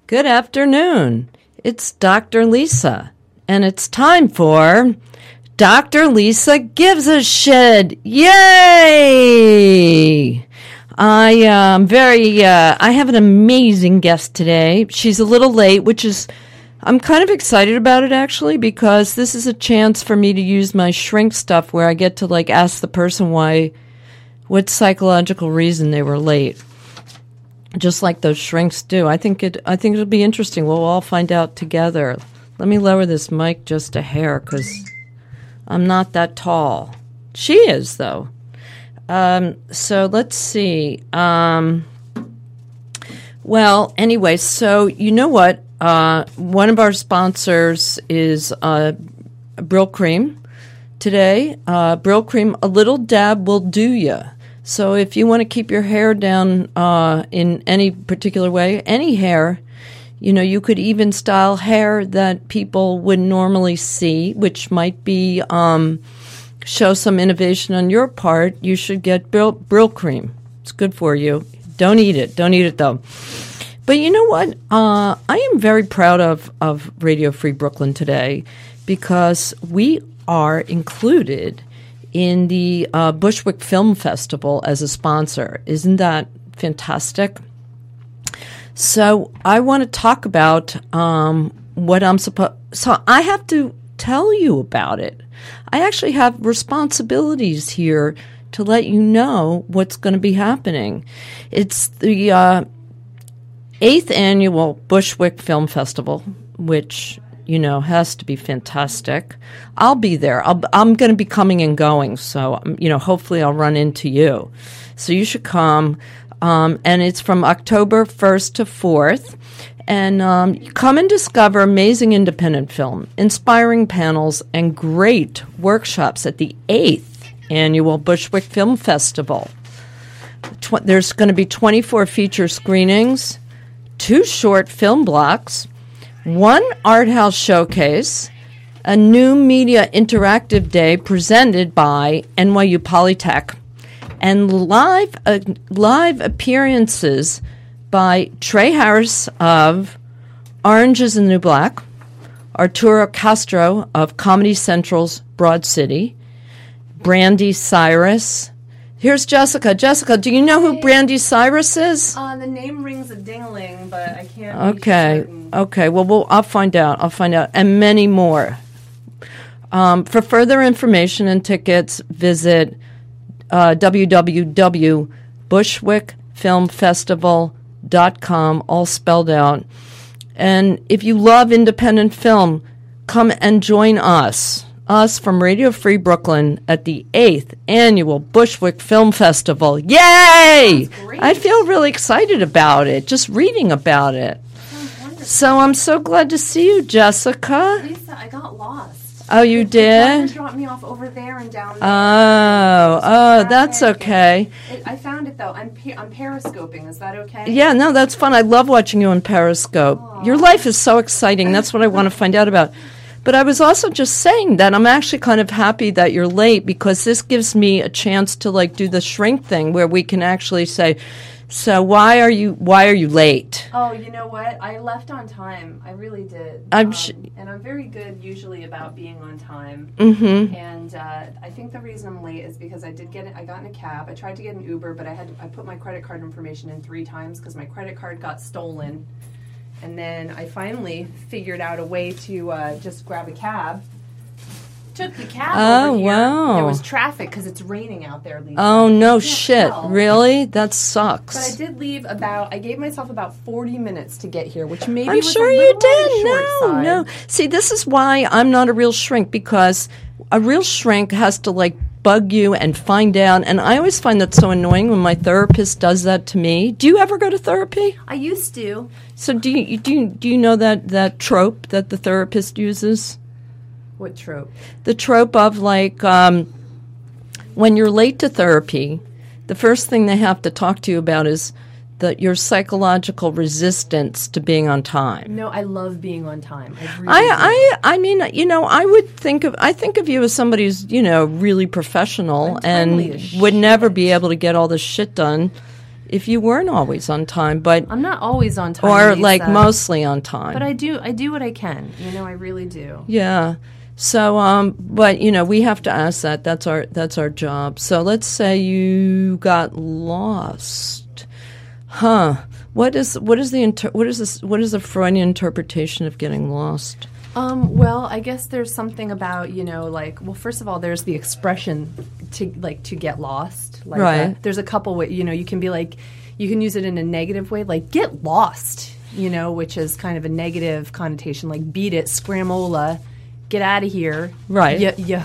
Good afternoon. It's Dr. Lisa, and it's time for Dr. Lisa Gives a Shit. Yay! I have an amazing guest today. She's a little late, I'm kind of excited about it actually, because this is a chance for me to use my shrink stuff where I get to ask the person what psychological reason they were late. Just like those shrinks do. I think it'll be interesting. We'll all find out together. Let me lower this mic just a hair because I'm not that tall. She is, though. So let's see. Well, anyway, so you know what? One of our sponsors is Brill Cream today. Brill Cream, a little dab will do ya. So if you want to keep your hair down in any particular way, any hair, you could even style hair that people wouldn't normally see, which might be show some innovation on your part. You should get Brill Cream. It's good for you. Don't eat it. Don't eat it, though. But you know what? I am very proud of Radio Free Brooklyn today because we are included in the Bushwick Film Festival as a sponsor. Isn't that fantastic? So I want to talk about what I'm supposed. So I have to tell you about it. I actually have responsibilities here to let you know what's going to be happening. It's the 8th annual Bushwick Film Festival, which has to be fantastic. I'll be there. I'm going to be coming and going, so hopefully I'll run into you. So you should come, and it's from October 1st to 4th. And come and discover amazing independent film, inspiring panels, and great workshops at the 8th annual Bushwick Film Festival. There's going to be 24 feature screenings, 2 short film blocks, 1 art house showcase, a new media interactive day presented by NYU Polytech, and live appearances by Trey Harris of Orange is the New Black, Arturo Castro of Comedy Central's Broad City, Brandy Cyrus. Here's Jessica. Jessica, do you know who Brandy Cyrus is? The name rings a ding-a-ling, but I can't. Okay. Well, I'll find out. And many more. For further information and tickets, visit www.bushwickfilmfestival.com, all spelled out. And if you love independent film, come and join us from Radio Free Brooklyn at the 8th Annual Bushwick Film Festival. Yay! I feel really excited about it, just reading about it. So I'm so glad to see you, Jessica. Lisa, I got lost. Oh, you did? It dropped me off over there and down there. Oh, that's okay. I found it, though. I'm periscoping. Is that okay? Yeah, no, that's fun. I love watching you on Periscope. Aww. Your life is so exciting. That's what I want to find out about. But I was also just saying that I'm actually kind of happy that you're late because this gives me a chance to do the shrink thing where we can actually say, so why are you late? Oh, you know what? I left on time. I really did. And I'm very good usually about being on time. Mm-hmm. And I think the reason I'm late is because I got in a cab. I tried to get an Uber, but I put my credit card information in 3 times because my credit card got stolen. And then I finally figured out a way to just grab a cab. Took the cab over here. Wow. There was traffic because it's raining out there, Lisa. Oh, no shit. Really? That sucks. But I did leave I gave myself about 40 minutes to get here, which maybe I'm was sure a you little did. on the short side. No. See, this is why I'm not a real shrink, because a real shrink has to bug you and find out. And I always find that so annoying when my therapist does that to me. Do you ever go to therapy? I used to. So do you know that trope that the therapist uses? What trope? The trope of when you're late to therapy, the first thing they have to talk to you about is your psychological resistance to being on time. No, I love being on time. I mean, I think of you as somebody who's, really professional and would never be able to get all this shit done, if you weren't always on time, but I'm not always on time, or Lisa, like mostly on time. but I do what I can. I really do. Yeah. So, but we have to ask that. That's our job. So let's say you got lost, huh? What is the Freudian interpretation of getting lost? Well, I guess there's something about first of all, there's the expression to get lost. Like, right. There's a couple ways. You can be like, you can use it in a negative way, like get lost. Which is kind of a negative connotation, like beat it, scramola, get out of here. Right.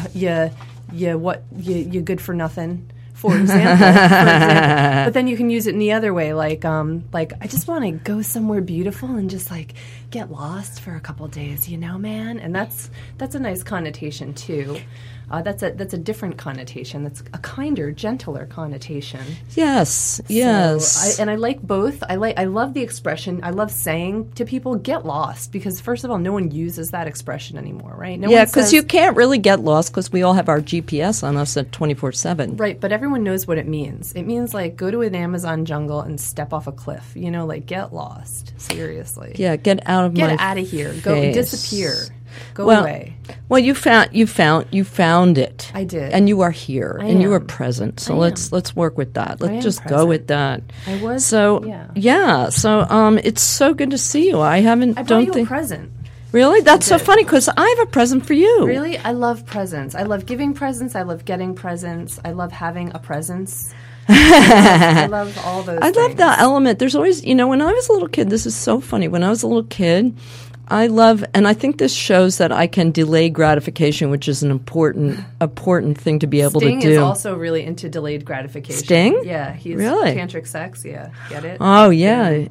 You good for nothing. For example. But then you can use it in the other way, like I just want to go somewhere beautiful and just like get lost for a couple days, man. And that's a nice connotation too. That's a different connotation. That's a kinder, gentler connotation. Yes. And I like both. I love the expression. I love saying to people, "Get lost," because first of all, no one uses that expression anymore, right? Because you can't really get lost because we all have our GPS on us at 24/7. Right, but everyone knows what it means. It means like go to an Amazon jungle and step off a cliff. Like get lost. Seriously. Yeah, get out of here. face. Go disappear. Go away. Well, you found it. I did, and you are here, you were present. So let's work with that. Let's just go with that. I was. So yeah. So it's so good to see you. I brought you a present. Really? That's so funny because I have a present for you. Really? I love presents. I love giving presents. I love getting presents. I love having a presence. I love all those. I love that element. There's always, when I was a little kid. This is so funny. When I was a little kid. And I think this shows that I can delay gratification, which is an important thing to be able Sting to do. Sting is also really into delayed gratification. Sting? Yeah, he's really tantric sex. Yeah, get it? Oh yeah.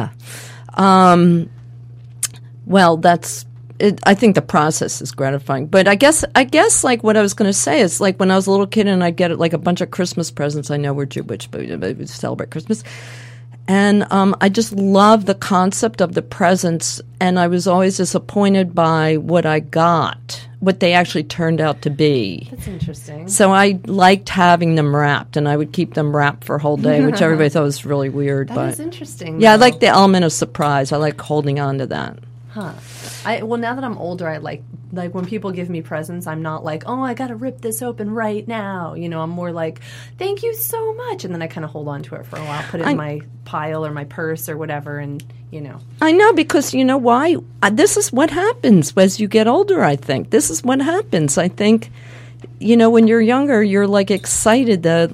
Well, that's. I think the process is gratifying, but I guess like what I was going to say is like when I was a little kid and I'd get like a bunch of Christmas presents. I know we're Jewish, but we celebrate Christmas. And I just love the concept of the presents, and I was always disappointed by what I got, what they actually turned out to be. That's interesting. So I liked having them wrapped, and I would keep them wrapped for a whole day, which everybody thought was really weird. That is interesting. Yeah, I like the element of surprise. I like holding on to that. Huh. Well, now that I'm older, I like when people give me presents, I'm not like, oh, I got to rip this open right now. I'm more like, thank you so much. And then I kind of hold on to it for a while, put it in my pile or my purse or whatever. And, I know, because you know why? This is what happens as you get older, I think. This is what happens. I think, when you're younger, you're like excited. The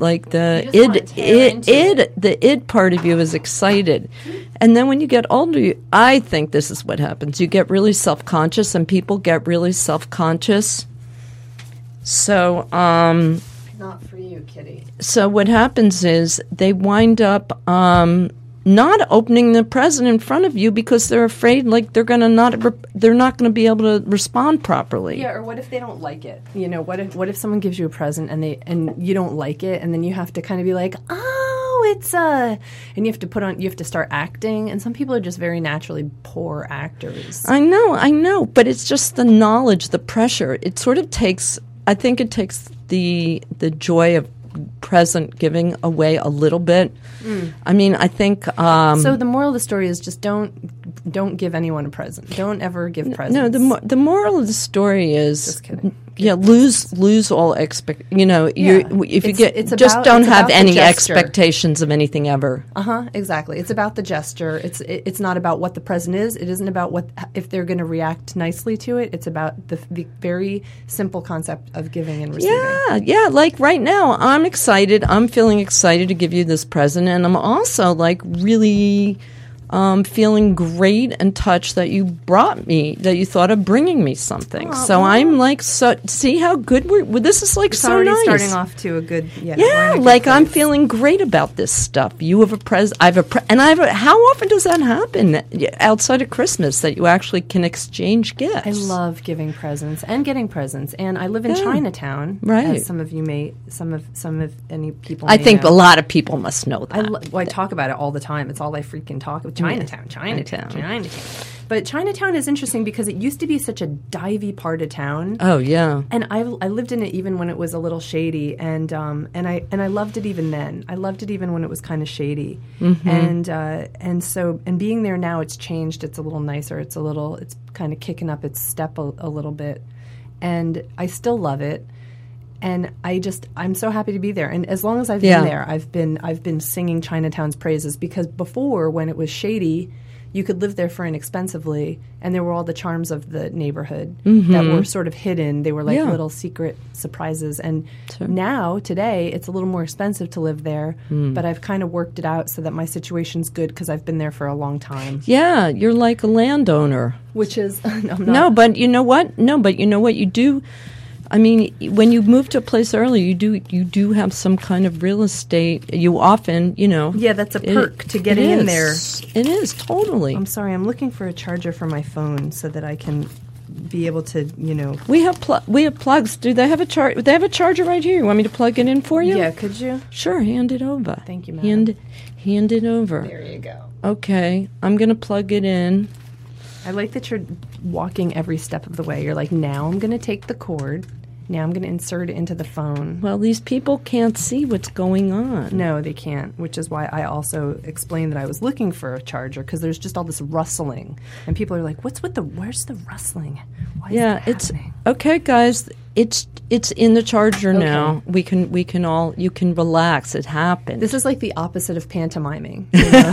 id part of you is excited. And then when you get older, I think this is what happens. You get really self-conscious, and people get really self-conscious. So, not for you, Kitty. So what happens is they wind up not opening the present in front of you because they're afraid like they're not going to be able to respond properly. Yeah, or what if they don't like it? What if someone gives you a present and you don't like it, and then you have to kind of be like, it's and you have to start acting, and some people are just very naturally poor actors. I know, but it's just the knowledge, the pressure. It sort of takes, I think it takes the joy of present giving away a little bit. I mean, I think so the moral of the story is just don't give anyone a present. Don't ever give presents. No, the moral of the story is just kidding. Yeah, lose all expect. Just don't have any expectations of anything ever. Exactly. It's about the gesture. It's not about what the present is. It isn't about if they're going to react nicely to it. It's about the very simple concept of giving and receiving. Yeah. Like right now, I'm excited. I'm feeling excited to give you this present, and I'm also like really. Feeling great and touched that you thought of bringing me something. I'm like, see how good this is like, it's so already nice. Starting off to a good, I'm feeling great about this stuff. You have a how often does that happen outside of Christmas that you actually can exchange gifts? I love giving presents and getting presents, and I live in Chinatown, right? As some of any people. I think a lot of people must know that. I talk about it all the time. It's all I freaking talk about. Chinatown. But Chinatown is interesting because it used to be such a divey part of town. Oh yeah. And I lived in it even when it was a little shady, and I loved it even then. I loved it even when it was kind of shady, and being there now, it's changed. It's a little nicer. It's kind of kicking up its step a little bit, and I still love it. And I'm so happy to be there. And as long as I've been there, I've been singing Chinatown's praises, because before, when it was shady, you could live there for inexpensively, and there were all the charms of the neighborhood that were sort of hidden. They were like little secret surprises. And now, today, it's a little more expensive to live there, but I've kind of worked it out so that my situation's good because I've been there for a long time. Yeah, you're like a landowner. Which is, I'm not. No, but you know what? You do. I mean, when you move to a place early, you do have some kind of real estate. You often, Yeah, that's a perk to getting in there. It is, totally. I'm sorry, I'm looking for a charger for my phone so that I can be able to, We have plugs. Do they have a charger? They have a charger right here. You want me to plug it in for you? Yeah, could you? Sure, hand it over. Thank you, madam. Hand it over. There you go. Okay, I'm going to plug it in. I like that you're walking every step of the way. You're like, now I'm going to take the cord. Now I'm going to insert it into the phone. Well, these people can't see what's going on. No, they can't, which is why I also explained that I was looking for a charger, because there's just all this rustling. And people are like, where's the rustling? Why is that happening? Okay, guys. It's in the charger now. You can relax. It happens. This is like the opposite of pantomiming.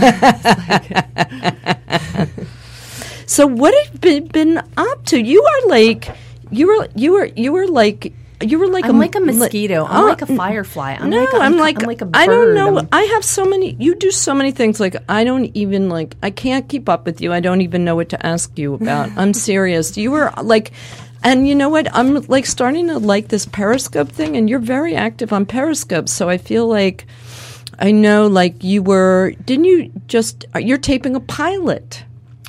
So what have you been up to? You are like you were like I'm like a mosquito. I'm like a firefly. I'm like a bird. I don't know. I have so many. You do so many things. Like I don't even I can't keep up with you. I don't even know what to ask you about. I'm serious. You were like. And you know what? I'm like starting to like this Periscope thing, and you're very active on Periscope. So I feel like I know, like you're taping a pilot.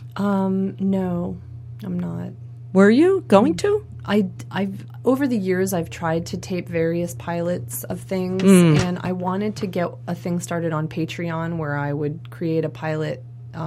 No, I'm not. Were you going to? I've over the years I've tried to tape various pilots of things, and I wanted to get a thing started on Patreon where I would create a pilot.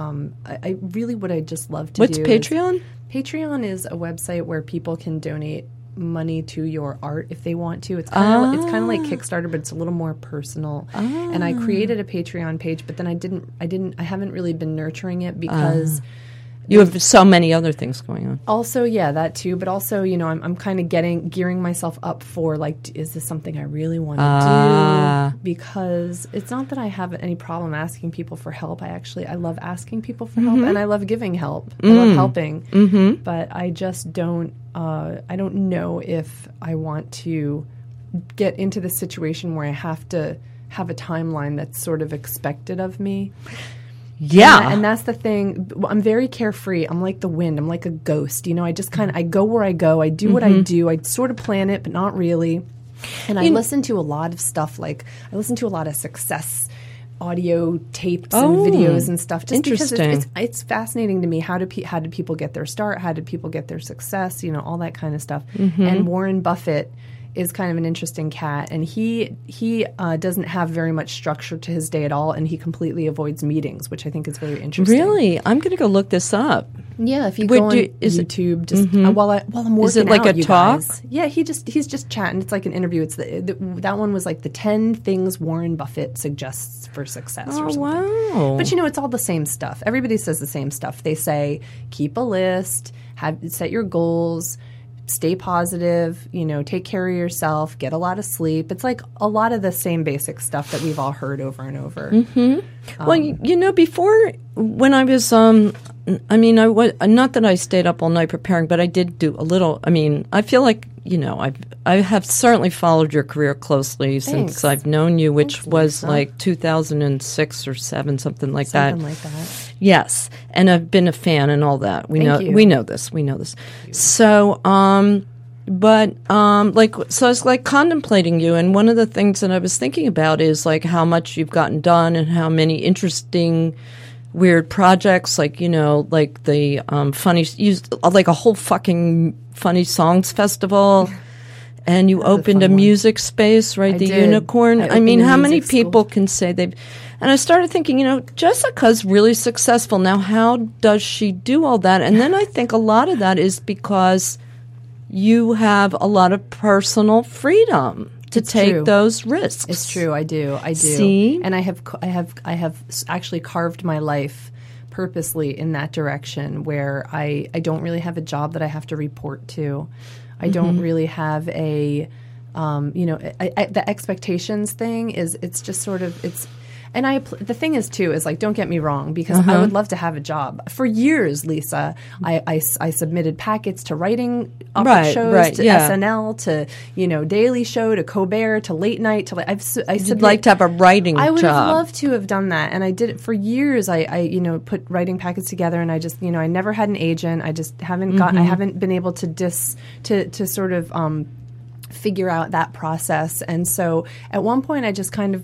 I really would. I just love to. What's Patreon? Patreon is a website where people can donate money to your art if they want to. It's kind of like Kickstarter, but it's a little more personal. And I created a Patreon page, but then I haven't really been nurturing it because you have so many other things going on. Also, yeah, that too. But also, I'm kind of gearing myself up for is this something I really want to do? Because it's not that I have any problem asking people for help. I love asking people for help, and I love giving help. I love helping, but I just don't. I don't know if I want to get into the situation where I have to have a timeline that's sort of expected of me. Yeah. And that's the thing. I'm very carefree. I'm like the wind. I'm like a ghost. I just I go where I go. I do what I do. I sort of plan it, but not really. And I listen to a lot of stuff. Like I listen to a lot of success audio tapes and videos and stuff. Just because it's fascinating to me. How did people get their start? How did people get their success? All that kind of stuff. And Warren Buffett is kind of an interesting cat, and he doesn't have very much structure to his day at all, and he completely avoids meetings, which I think is very interesting. Really? I'm going to go look this up. Yeah, if you go on YouTube, just while I'm working out, is it like a talk? Guys. Yeah, he's just chatting. It's like an interview. It's that one was like the 10 things Warren Buffett suggests for success or something. Wow. But it's all the same stuff. Everybody says the same stuff. They say keep a list, set your goals, stay positive, take care of yourself, get a lot of sleep. It's like a lot of the same basic stuff that we've all heard over and over. Well, before when I was, I was not that I stayed up all night preparing, but I did do a little. I feel like I have certainly followed your career closely since I've known you, which was like 2006 or 7, something like that. Something like that. Yes, and I've been a fan and all that. We know this. So, so I was like contemplating you, and one of the things that I was thinking about is like how much you've gotten done and how many interesting, weird projects, like like the funny, like a whole fucking funny songs festival. And you opened a music space, right? The did. Unicorn. I mean, opened a how many music people school. can say they've... And I started thinking, Jessica's really successful. Now, how does she do all that? And then I think a lot of that is because you have a lot of personal freedom to take those risks. It's true. I do. See? And I have actually carved my life purposely in that direction where I don't really have a job that I have to report to. I don't really have a, the expectations thing it's just sort of, and the thing is too, is like, don't get me wrong, because I would love to have a job. For years, Lisa, I submitted packets to writing shows, to SNL, to, Daily Show, to Colbert, to Late Night, You'd like to have a writing job. I would have loved to have done that, and I did it for years. I put writing packets together, and I just, I never had an agent. I just haven't I haven't been able to sort of figure out that process. And so at one point I just kind of,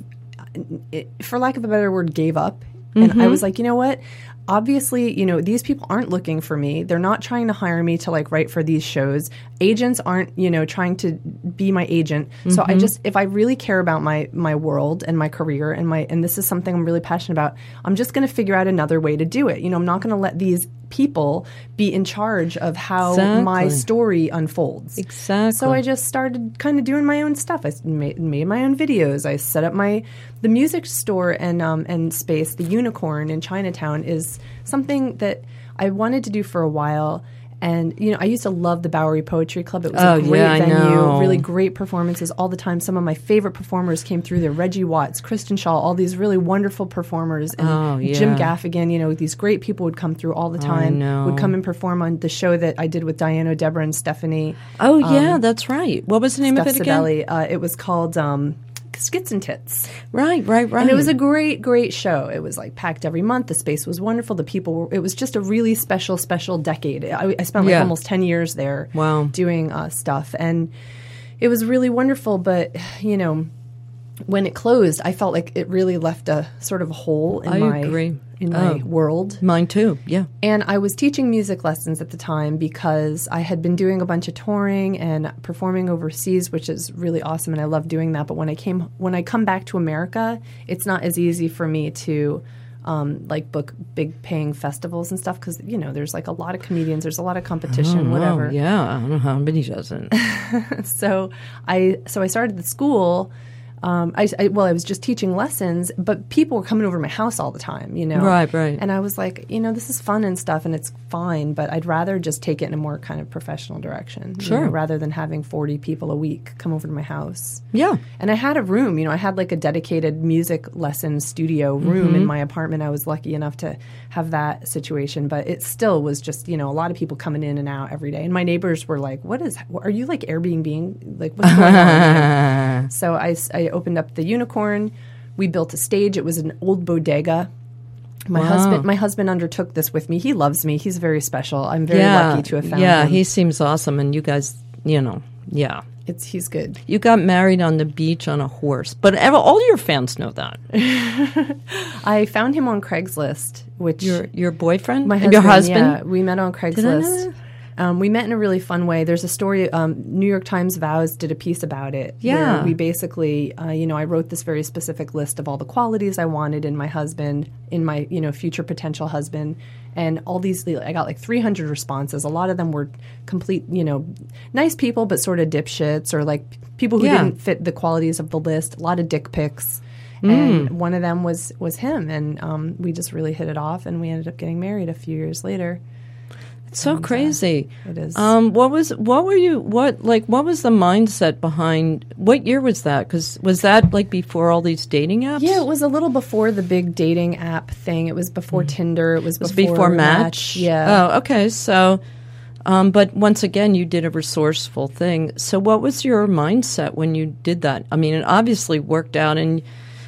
for lack of a better word, gave up. And I was like, you know what? Obviously, these people aren't looking for me. They're not trying to hire me to write for these shows. Agents aren't, trying to be my agent. So I just, if I really care about my world and my career and this is something I'm really passionate about, I'm just going to figure out another way to do it. I'm not going to let these people be in charge of how my story unfolds. Exactly. So I just started kind of doing my own stuff. I made my own videos. I set up the music store and space. The Unicorn in Chinatown is something that I wanted to do for a while. And, I used to love the Bowery Poetry Club. It was a great venue, really great performances all the time. Some of my favorite performers came through there. Reggie Watts, Kristen Shaw, all these really wonderful performers. And Jim Gaffigan, these great people would come through all the time, would come and perform on the show that I did with Diana, Deborah, and Stephanie. Oh, yeah, that's right. What was the name of it again? It was called Skits and Tits. Right. And it was a great, great show. It was packed every month. The space was wonderful. The people were, it was just a really special decade. I spent almost 10 years there doing stuff. And it was really wonderful. But, when it closed, I felt like it really left a sort of hole in my world. Mine too, yeah. And I was teaching music lessons at the time because I had been doing a bunch of touring and performing overseas, which is really awesome, and I love doing that. But when I come back to America, it's not as easy for me to book big paying festivals and stuff because there's a lot of comedians, there's a lot of competition, whatever. Yeah, I don't know how anybody doesn't. So I started the school. I was just teaching lessons, but people were coming over to my house all the time, Right. And I was like, this is fun and stuff, and it's fine, but I'd rather just take it in a more kind of professional direction, sure, rather than having 40 people a week come over to my house. Yeah. And I had a room, I had a dedicated music lesson studio room in my apartment. I was lucky enough to have that situation, but it still was just, a lot of people coming in and out every day. And my neighbors were like, are you Airbnb? What's going on? So I opened up the Unicorn. We built a stage. It was an old bodega. My husband undertook this with me. He loves me. He's very special. I'm very lucky to have found him. Yeah, he seems awesome. And you guys, yeah. He's good. You got married on the beach on a horse. But all your fans know that. I found him on Craigslist, which... Your boyfriend? My husband, your husband? Yeah, we met on Craigslist. Did I know that? We met in a really fun way. There's a story, New York Times Vows did a piece about it. Yeah. Where we basically, I wrote this very specific list of all the qualities I wanted in my husband, in my, future potential husband. And all these, I got 300 responses. A lot of them were complete, nice people, but sort of dipshits or people who didn't fit the qualities of the list. A lot of dick pics. And one of them was him. And we just really hit it off, and we ended up getting married a few years later. It's so crazy. It is. What was the mindset behind, what year was that? Because was that before all these dating apps? Yeah, it was a little before the big dating app thing. It was before Tinder. It was before Match. Yeah. Oh, okay. So, but once again, you did a resourceful thing. So what was your mindset when you did that? I mean, it obviously worked out, and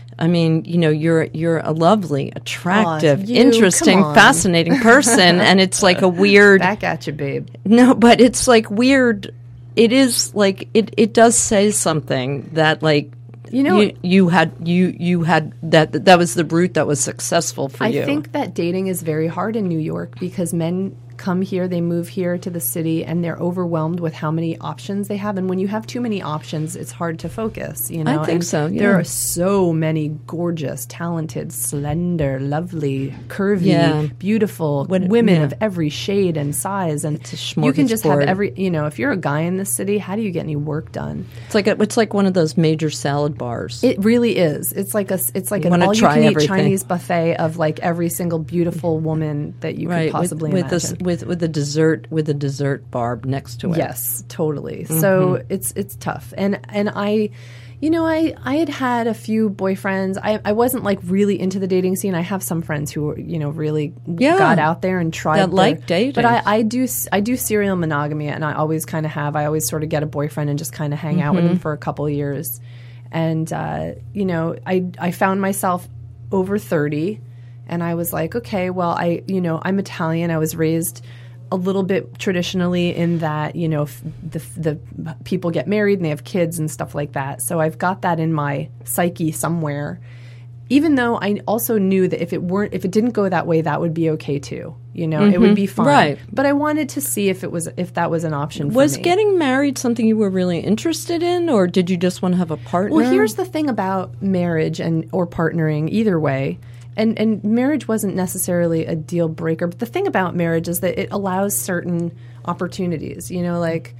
you're a lovely, attractive, interesting, fascinating person, and it's a weird... Back at you, babe. No, but it's weird. It is it does say something that you had that was the route that was successful for you. I think that dating is very hard in New York because men come here, they move here to the city, and they're overwhelmed with how many options they have. And when you have too many options, it's hard to focus, you know. I think and so, yeah. There are so many gorgeous, talented, slender, lovely, curvy, Yeah. beautiful women yeah. of every shade and size. And It's a you can just have smorgasbord. you know, if you're a guy in this city, how do you get any work done? It's like one of those major salad bars. It really is. It's like an wanna all you try can eat everything. Chinese buffet of like every single beautiful woman that you could possibly with imagine. with the dessert bar next to it. Yes, totally. So it's tough. And I, you know, I had a few boyfriends. I wasn't like really into the dating scene. I have some friends who, you know, really got out there and tried That like dating. But I do serial monogamy, and I always kind of have. I always sort of get a boyfriend and just kind of hang out with him for a couple of years. And you know, I found myself over 30, and I was like, okay, well, I'm Italian. I was raised a little bit traditionally in that, you know, the people get married and they have kids and stuff like that. So I've got that in my psyche somewhere. Even though I also knew that if it didn't go that way, that would be okay too. You know, it would be fine. Right. But I wanted to see if that was an option for Was me. getting married something you were really interested in, or did you just want to have a partner? Well, here's the thing about marriage or partnering, either way. And marriage wasn't necessarily a deal breaker, but the thing about marriage is that it allows certain opportunities, you know, like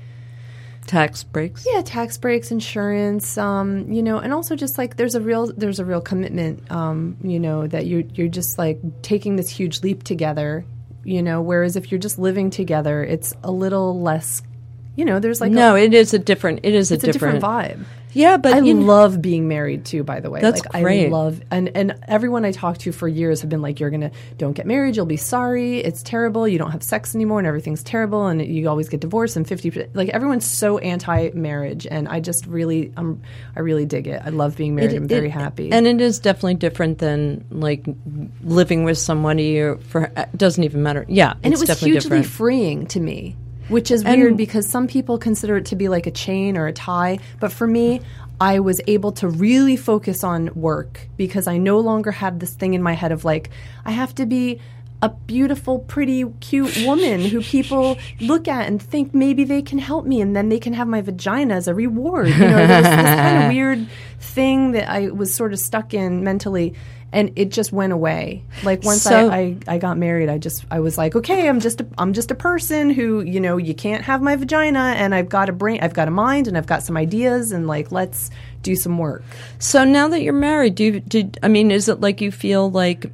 tax breaks. Yeah, tax breaks, insurance, you know, and also just like there's a real commitment, you know, that you're just like taking this huge leap together, you know, whereas if you're just living together, it's a little less, you know, there's like it is a different vibe. Yeah, but I love being married too, by the way. That's like great. I love and everyone I talked to for years have been like, don't get married, you'll be sorry, it's terrible, you don't have sex anymore and everything's terrible and you always get divorced and 50%, like everyone's so anti-marriage, and I just really I really dig it. I love being married. I'm very happy. And it is definitely different than like living with somebody or it doesn't even matter. Yeah, and it's it was definitely hugely different. freeing to me. Which is weird because some people consider it to be like a chain or a tie. But for me, I was able to really focus on work because I no longer had this thing in my head of like, I have to be a beautiful, pretty, cute woman who people look at and think maybe they can help me and then they can have my vagina as a reward. You know, there was this kind of weird thing that I was sort of stuck in mentally. And it just went away. Like once I got married, I was like, okay, I'm just a person who, you know, you can't have my vagina, and I've got a brain, I've got a mind, and I've got some ideas, and like let's do some work. So now that you're married, is it like you feel like?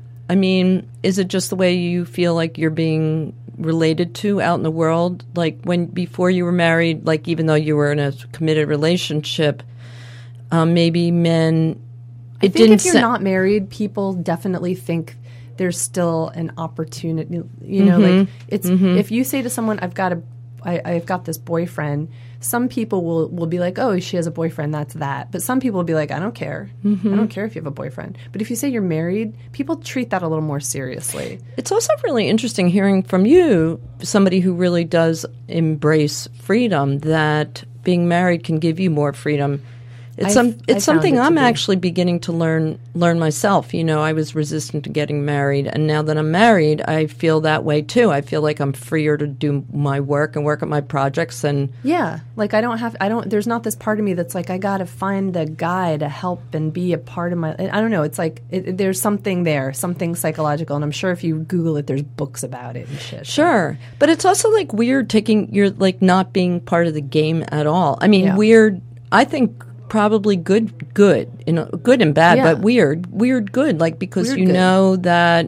Is it just the way you feel like you're being related to out in the world? Like before you were married, like even though you were in a committed relationship, maybe men. I think if you're not married, people definitely think there's still an opportunity. You know, like it's if you say to someone, I've got this boyfriend. Some people will be like, oh, she has a boyfriend, that's that. But some people will be like, I don't care. I don't care if you have a boyfriend. But if you say you're married, people treat that a little more seriously. It's also really interesting hearing from you, somebody who really does embrace freedom, that being married can give you more freedom. It's something I'm actually beginning to learn myself. You know, I was resistant to getting married, and now that I'm married, I feel that way too. I feel like I'm freer to do my work and work at my projects. And yeah, like there's not this part of me that's like, I got to find a guy to help and be a part of my, I don't know. It's like, there's something there, something psychological. And I'm sure if you Google it, there's books about it and shit. Sure. But it's also like weird you're like not being part of the game at all. I mean, weird, I think, probably good, you know, good and bad, but weird, good, like because weird, you know that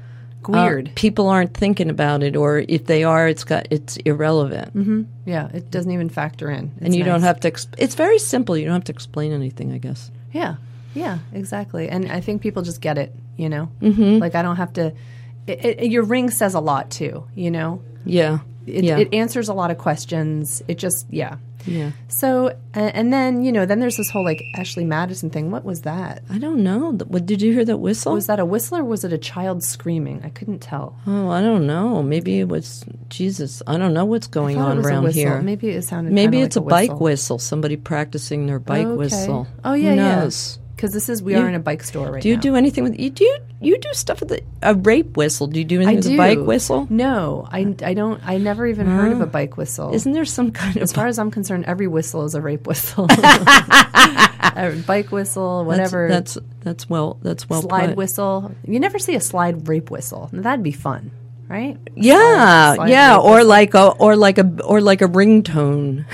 people aren't thinking about it, or if they are, it's irrelevant. Mm-hmm. Yeah, it doesn't even factor in. And you don't have to. It's very simple. You don't have to explain anything, I guess. Yeah, exactly. And I think people just get it. You know, like I don't have to. Your ring says a lot too. You know. Yeah. It answers a lot of questions. It just Yeah. So, and then, you know, then there's this whole, like, Ashley Madison thing. What was that? I don't know. Did you hear that whistle? Was that a whistle or was it a child screaming? I couldn't tell. Oh, I don't know. Maybe it was, Jesus, I don't know what's going on around here. Maybe it sounded Maybe like it's a bike whistle. Somebody practicing their bike whistle. Oh, yeah, Who knows? Because we are in a bike store right now. Do you do anything with, do you you do stuff with a rape whistle. Do you do anything with a bike whistle? No, I don't. I never even heard of a bike whistle. Isn't there some kind of? As far as I'm concerned, every whistle is a rape whistle. A bike whistle, whatever. That's well slide put. whistle. You never see a slide rape whistle. That'd be fun, right? Yeah, or like a ringtone.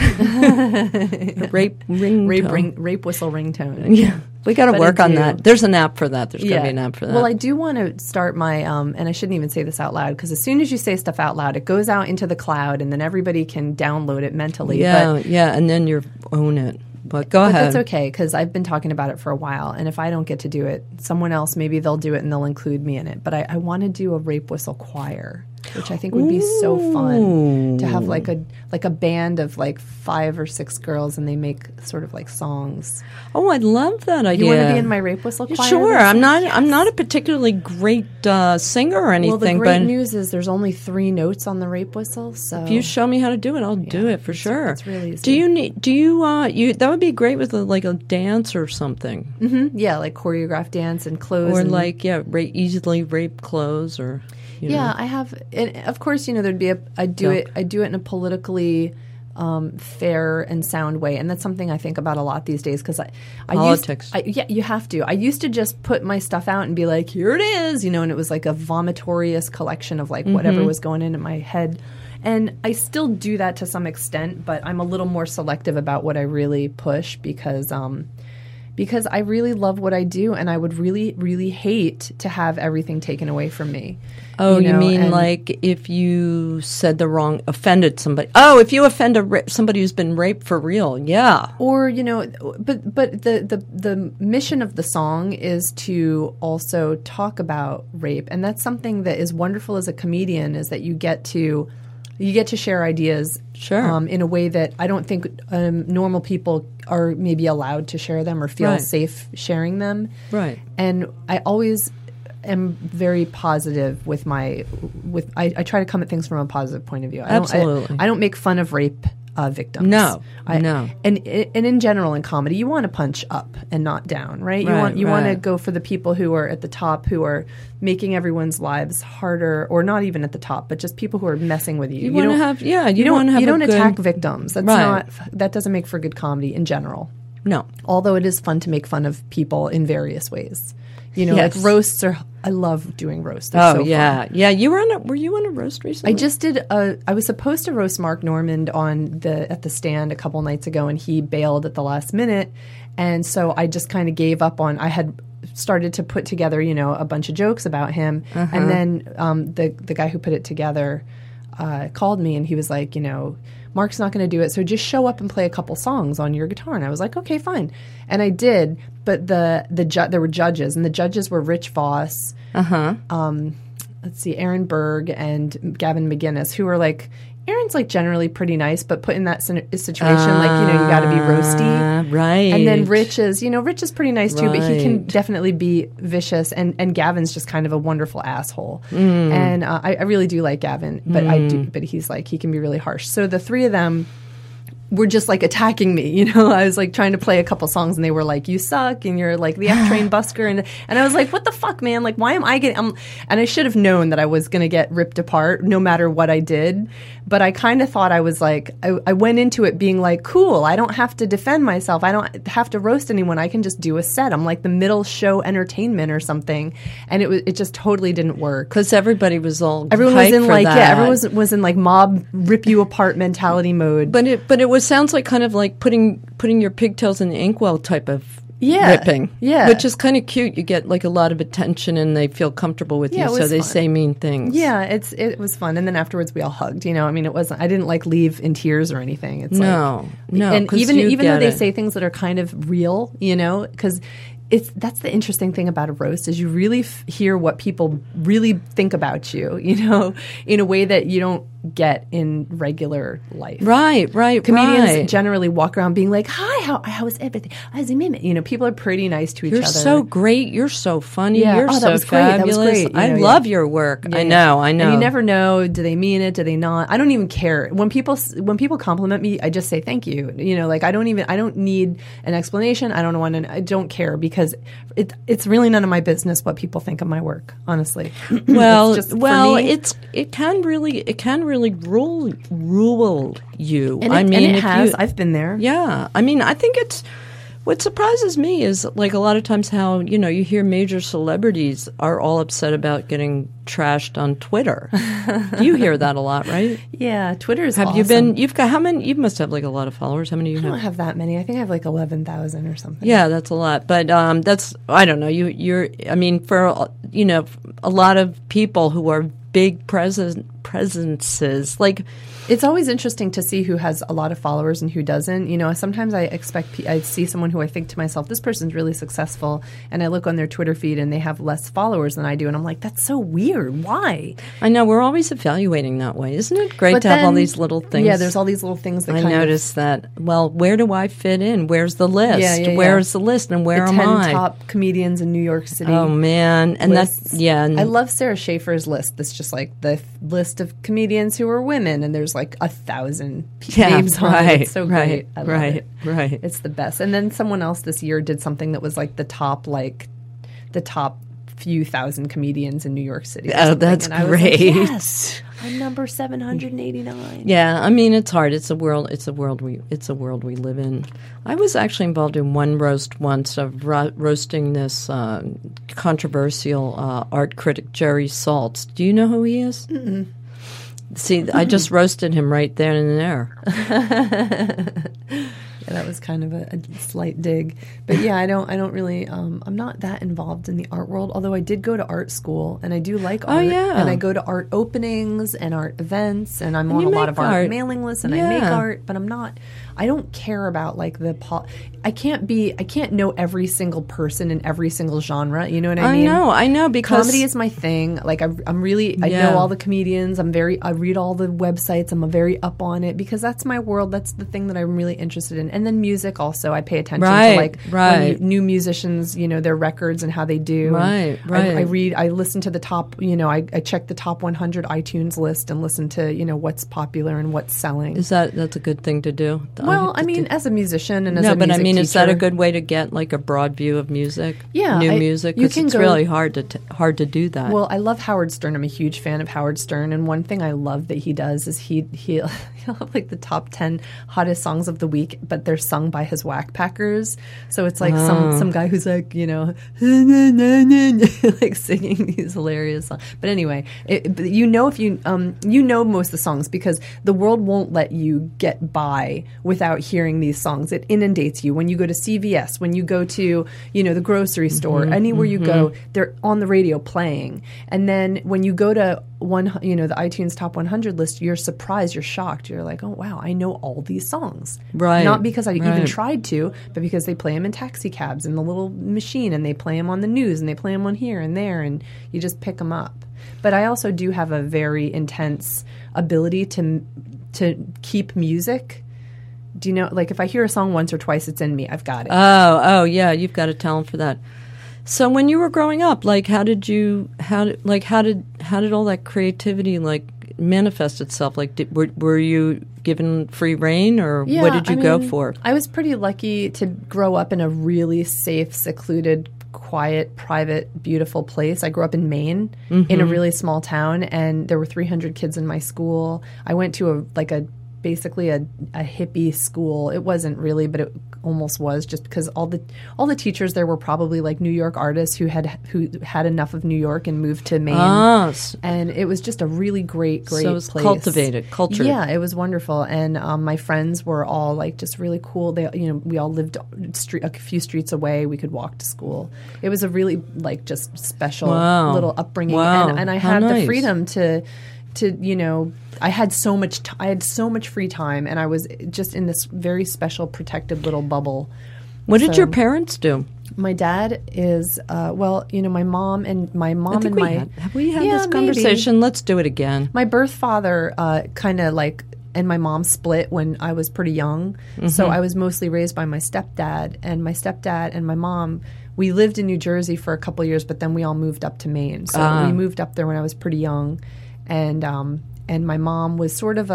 A rape ringtone. Rape whistle ringtone. Yeah. We got to work on that. There's an app for that. There's got to be an app for that. Well, I do want to start my, and I shouldn't even say this out loud, because as soon as you say stuff out loud, it goes out into the cloud, and then everybody can download it mentally. Yeah, and then you own it. But go ahead. But that's okay, because I've been talking about it for a while, and if I don't get to do it, someone else, maybe they'll do it and they'll include me in it. But I want to do a rape whistle choir, which I think would be so fun to have like a band of like 5 or 6 girls, and they make sort of like songs. Oh, I love that idea. You want to be in my rape whistle choir? Sure. I'm not a particularly great singer or anything. Well, the great news is there's only 3 notes on the rape whistle. So if you show me how to do it, I'll do it for sure. It's really easy. Do you that would be great with like a dance or something. Mm-hmm. Yeah, like choreographed dance and clothes, or like easily raped clothes or. I have, and of course, there'd be I do it in a politically fair and sound way, and that's something I think about a lot these days, because politics. You have to. I used to just put my stuff out and be like, here it is, and it was like a vomitorious collection of like whatever was going into my head. And I still do that to some extent, but I'm a little more selective about what I really push, because I really love what I do, and I would really, really hate to have everything taken away from me. Oh, you mean like if you said offended somebody? Oh, if you offend somebody who's been raped for real, yeah. Or but the mission of the song is to also talk about rape, and that's something that is wonderful as a comedian, is that you get to share ideas, in a way that I don't think normal people are maybe allowed to share them or feel safe sharing them. Right. And I always am very positive I try to come at things from a positive point of view. Absolutely. I don't make fun of rape victims. No. And in general in comedy, you want to punch up and not down, right? You want to go for the people who are at the top, who are making everyone's lives harder, or not even at the top, but just people who are messing with you. You don't attack victims. That doesn't make for good comedy in general. No. Although it is fun to make fun of people in various ways. Like roasts I love doing roasts. They're so fun. Yeah. Were you on a roast recently? I just did I was supposed to roast Mark Normand at the Stand a couple nights ago, and he bailed at the last minute. And so I just kind of gave up on, I had started to put together, a bunch of jokes about him. And then the guy who put it together called me, and he was like, Mark's not going to do it, so just show up and play a couple songs on your guitar. And I was like, okay, fine. And I did, but there were judges, and the judges were Rich Voss, Aaron Berg, and Gavin McGinnis, who were like, Aaron's like generally pretty nice, but put in that situation, you got to be roasty. Right. And then Rich is pretty nice too, but he can definitely be vicious. And Gavin's just kind of a wonderful asshole. And I really do like Gavin, but he's like, he can be really harsh. So the 3 of them were just like attacking me, I was like trying to play a couple songs, and they were like, you suck, and you're like the F train busker, and I was like, what the fuck, man, like why am I getting and I should have known that I was going to get ripped apart no matter what I did, but I kind of thought I was like, I went into it being like, cool, I don't have to defend myself, I don't have to roast anyone, I can just do a set, I'm like the middle show entertainment or something, and it just totally didn't work, because everyone was in like that. Everyone was in like mob rip you apart mentality mode, but it was sounds like kind of like putting your pigtails in the inkwell type of ripping. Yeah. Which is kind of cute. You get like a lot of attention, and they feel comfortable with you, so they say mean things. Yeah, it was fun. And then afterwards we all hugged, I mean, I didn't like leave in tears or anything. It's no. And even though they say things that are kind of real, because that's the interesting thing about a roast, is you really hear what people really think about you, in a way that you don't get in regular life. Right. Comedians generally walk around being like, "Hi, how is everything?" You know, people are pretty nice to each other. You're so great. You're so funny. Yeah. You're that so was great. fabulous. That was great. I love your work. Yeah, I know. And you never know, do they mean it? Do they not? I don't even care. When people compliment me, I just say thank you. You know, like I don't need an explanation. I don't care because it's really none of my business what people think of my work, honestly. Well, it's just, for me, it can really rule you. and it has. I've been there. Yeah. I mean, I think what surprises me is like a lot of times how, you know, you hear major celebrities are all upset about getting trashed on Twitter. You hear that a lot, right? Yeah, Twitter is Have you been, you've got, how many, you must have like a lot of followers. How many do you I have? don't have that many. I think I have like 11,000 or something. Yeah, that's a lot. But that's, I don't know, I mean, for, you know, a lot of people who are big presences, like, it's always interesting to see who has a lot of followers and who doesn't. You know, sometimes I see someone who I think to myself, this person's really successful, and I look on their Twitter feed and they have less followers than I do, and I'm like, that's so weird. Why? I know, we're always evaluating that way. Isn't it great to have all these little things? Yeah, there's all these little things that I noticed that. Well, where do I fit in? Where's the list? Yeah. Where's the list, and where am I? 10 top comedians in New York City. Oh man, and lists. I love Sarah Schaefer's list. That's just like the list of comedians who are women, and there's like 1,000 names on it. It's so great. I love it. Right. It's the best. And then someone else this year did something that was like the top few thousand comedians in New York City. Oh, that's and great. I was like, yes, I'm number 789. Yeah, I mean, it's hard. It's a world we live in. I was actually involved in one roast once of roasting this controversial art critic Jerry Saltz. Do you know who he is? Mm-mm. See, I just roasted him right then and there. Yeah, that was kind of a slight dig. But yeah, I don't really, I'm not that involved in the art world, although I did go to art school, and I do like art. Oh, yeah. And I go to art openings and art events, and I'm on a lot of art mailing lists, and I make art, but I don't care about like I can't know every single person in every single genre. You know what I mean? I know because comedy is my thing. Like I know all the comedians. I read all the websites. I'm very up on it because that's my world. That's the thing that I'm really interested in. And then music also. I pay attention to like when new musicians, you know, their records and how they do. Right. I listen to the top, you know, I check the top 100 iTunes list and listen to, you know, what's popular and what's selling. That's a good thing to do? Well, I mean, as a musician and as a music but I mean, teacher, is that a good way to get like a broad view of music? Yeah, new music. Because it's really hard to do that. Well, I love Howard Stern. I'm a huge fan of Howard Stern, and one thing I love that he does is he'll have like the top 10 hottest songs of the week, but they're sung by his Whack Packers. So it's like some guy who's like, you know, like singing these hilarious songs. But anyway, you know if you know most of the songs because the world won't let you get by without hearing these songs. It inundates you when you go to CVS, when you go to, you know, the grocery store, anywhere you go, they're on the radio playing. And then when you go to the iTunes Top 100 list, you're surprised, you're shocked. You're like, oh wow, I know all these songs. Right. Not because I even tried to, but because they play them in taxi cabs in the little machine, and they play them on the news, and they play them on here and there, and you just pick them up. But I also do have a very intense ability to keep music. Do you know, like if I hear a song once or twice, it's in me. I've got it. Oh yeah, you've got a talent for that. So when you were growing up, like how did all that creativity like manifest itself? Like were you given free reign, or what did you go for? I was pretty lucky to grow up in a really safe, secluded, quiet, private, beautiful place. I grew up in Maine, in a really small town, and there were 300 kids in my school. I went to basically a hippie school. It wasn't really, but it almost was, just because all the teachers there were probably like New York artists who had enough of New York and moved to Maine. And it was just a really great so it was place. Cultured. Yeah, it was wonderful. And my friends were all like just really cool. They, you know, we all lived a few streets away. We could walk to school. It was a really like just special little upbringing. Wow. And I had the freedom to you know, I had so much free time, and I was just in this very special protected little bubble. What did your parents do? My dad is well, my mom and my have we had Yeah, this conversation? maybe. Let's do it again. My birth father kind of like, and my mom split when I was pretty young. So I was mostly raised by my stepdad, and my stepdad and my mom, we lived in New Jersey for a couple years, but then we all moved up to Maine. So we moved up there when I was pretty young. And my mom was sort of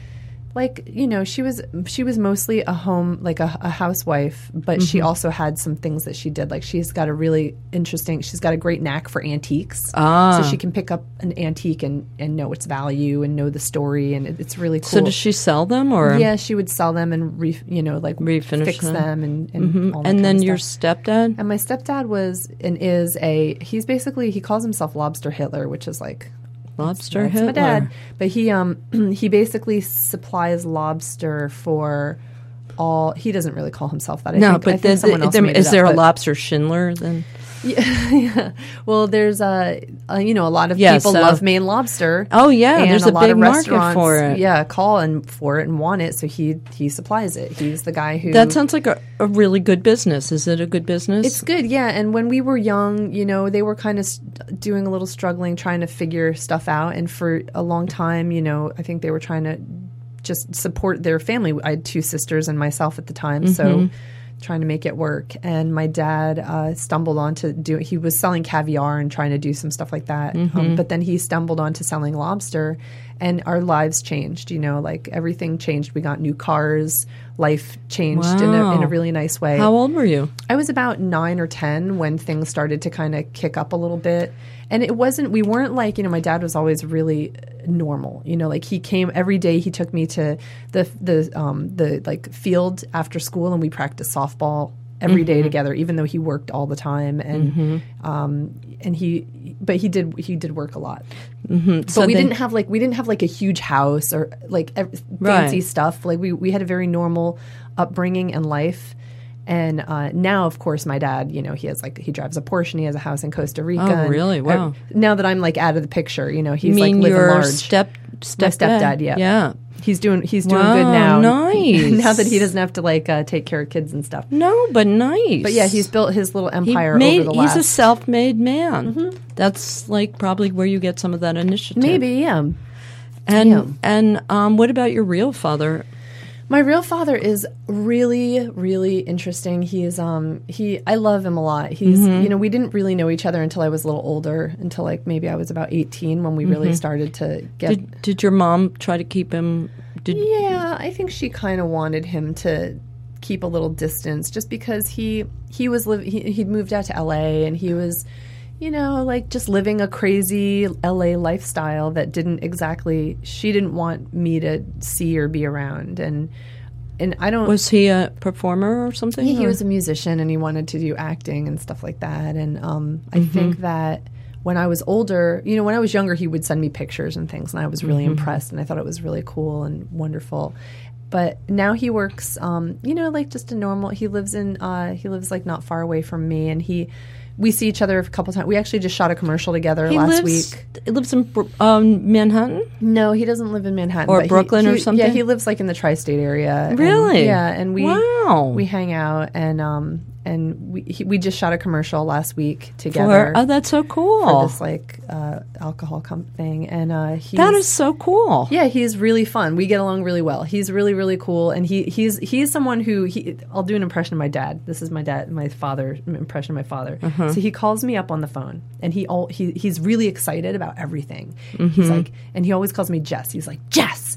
she was mostly a home, like a housewife, but she also had some things that she did. Like she's got a great knack for antiques. So she can pick up an antique and know its value and know the story, and it's really cool. So does she sell them, or? Yeah, she would sell them and refinish fix them and all that And kind then of your stuff. stepdad? And my stepdad he's basically, he calls himself Lobster Hitler, which is like, Lobster that's Hitler. my dad. But he basically supplies lobster for all. He doesn't really call himself that. I think someone else made it is there up, a lobster Schindler then? Yeah. Well, there's a lot of people love Maine lobster. Oh yeah, and there's a a lot big of market restaurants, for it. Yeah, call for it and want it, so he supplies it. He's the guy who. That sounds like a really good business. Is it a good business? It's good, yeah. And when we were young, they were kind of doing a little struggling, trying to figure stuff out. And for a long time, I think they were trying to just support their family. I had 2 sisters and myself at the time, so trying to make it work. And my dad stumbled onto he was selling caviar and trying to do some stuff like that. But then he stumbled onto selling lobster, and our lives changed. Like everything changed. We got new cars. Life changed in a really nice way. How old were you? I was about 9 or 10 when things started to kind of kick up a little bit. And we weren't like, my dad was always really normal. Like he came every day. He took me to the like field after school, and we practiced softball every day together, even though he worked all the time. And he did work a lot. But we didn't have like a huge house or like fancy stuff. Like we had a very normal upbringing and life. And now, of course, my dad, he drives a Porsche and he has a house in Costa Rica. Oh, really? Wow. Now that I'm like out of the picture, he's you mean like living your large. stepdad? My stepdad, yeah. Yeah. He's doing good Wow, now. nice. Now that he doesn't have to take care of kids and stuff. No, but nice. But yeah, he's built his little empire over the last. He's a self-made man. That's like probably where you get some of that initiative. Maybe, yeah. And what about your real father? My real father is really, really interesting. He's I love him a lot. He's we didn't really know each other until I was a little older, until like maybe I was about 18 when we really started to get. Did your mom try to keep him? Yeah, I think she kind of wanted him to keep a little distance, just because he'd moved out to LA, and he was, like just living a crazy LA lifestyle that she didn't want me to see or be around. And I don't. Was he a performer or something? He was a musician, and he wanted to do acting and stuff like that. And I think that when I was older, when I was younger, he would send me pictures and things, and I was really impressed, and I thought it was really cool and wonderful. But now he works, like just a normal. He lives like not far away from me, and we see each other a couple times. We actually just shot a commercial together last week. He lives in Manhattan? No, he doesn't live in Manhattan. Or Brooklyn or something? Yeah, he lives like in the tri-state area. Really? And we hang out, and we just shot a commercial last week together. That's so cool. For this like alcohol thing. And that is so cool. Yeah, he's really fun. We get along really well. He's really, really cool, and he's someone who I'll do an impression of my dad. This is my impression of my father. So he calls me up on the phone, and he's really excited about everything. He's like, and he always calls me Jess. He's like, Jess,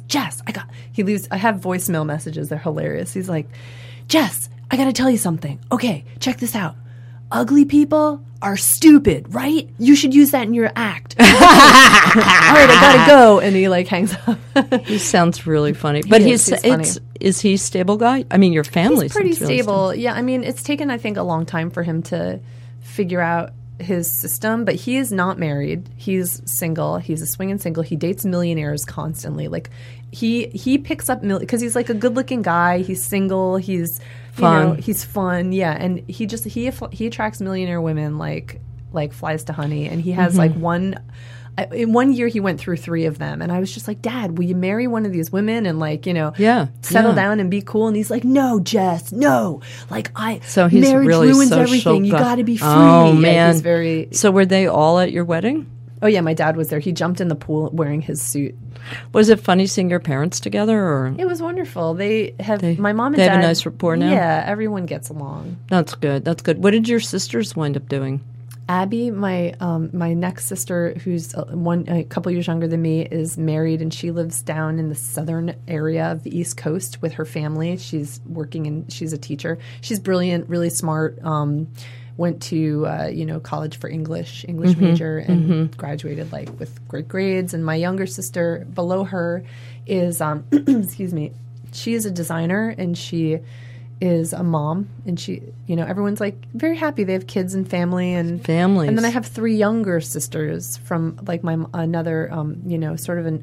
I have voicemail messages. They're hilarious. He's like, Jess, I got to tell you something. Okay, check this out. Ugly people are stupid, right? You should use that in your act. All right, I gotta go. And he like hangs up. He sounds really funny. But he's funny. Is he a stable guy? I mean, your family He's pretty seems really stable. Yeah, I mean, it's taken, I think, a long time for him to figure out his system, but he is not married. He's single. He's a swinging single. He dates millionaires constantly. Like he picks up because he's like a good-looking guy. He's single. He's fun. He's fun. Yeah, and he attracts millionaire women like flies to honey. And he has like one in one year he went through 3 of them, and I was just like, Dad, will you marry one of these women and like, you know, settle down and be cool? And he's like, no, Jess, no. Like so he's marriage really ruins social everything. You got to be free. Oh man, he's very. So were they all at your wedding? Oh yeah, my dad was there. He jumped in the pool wearing his suit. Was it funny seeing your parents together, or it was wonderful? They have my mom and they dad. have a nice rapport now. Yeah, everyone gets along. That's good. That's good. What did your sisters wind up doing? Abby, my next sister, who's a couple years younger than me, is married, and she lives down in the southern area of the East Coast with her family. She's she's a teacher. She's brilliant, really smart. Went to college for English major, and graduated like with great grades. And my younger sister below her is excuse me, she is a designer, and she is a mom, and she, everyone's like very happy. They have kids and families. And then I have 3 younger sisters from like another sort of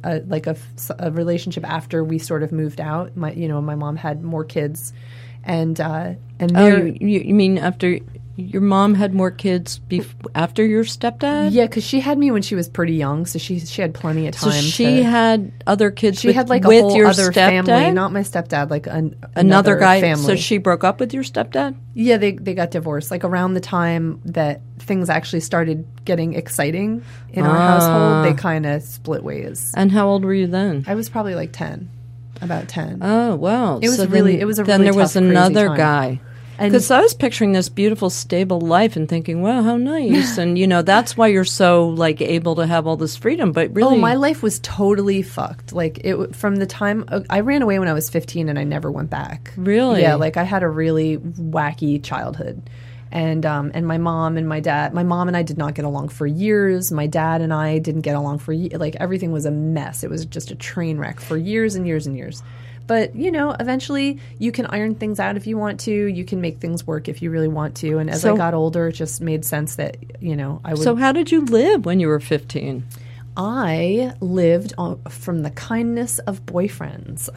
a relationship after we sort of moved out. My mom had more kids, and you mean after your mom had more kids after your stepdad? Yeah, because she had me when she was pretty young, so she had plenty of time. So she had other kids. She had like a with whole your other stepdad? family, not my stepdad, like another guy. Family. So she broke up with your stepdad? Yeah, they got divorced. Like around the time that things actually started getting exciting in our household, they kind of split ways. And how old were you then? I was probably like 10, about 10. Oh wow! It was a then really there was tough, another time. Guy. Because I was picturing this beautiful, stable life and thinking, wow, how nice. And, that's why you're so, like, able to have all this freedom. But really... Oh, my life was totally fucked. Like, from the time... I ran away when I was 15 and I never went back. Really? Yeah, like, I had a really wacky childhood. And my mom and my dad... My mom and I did not get along for years. My dad and I didn't get along for... Like, everything was a mess. It was just a train wreck for years and years and years. But, eventually you can iron things out if you want to. You can make things work if you really want to. And as I got older, it just made sense that, I would... So how did you live when you were 15? I lived from the kindness of boyfriends.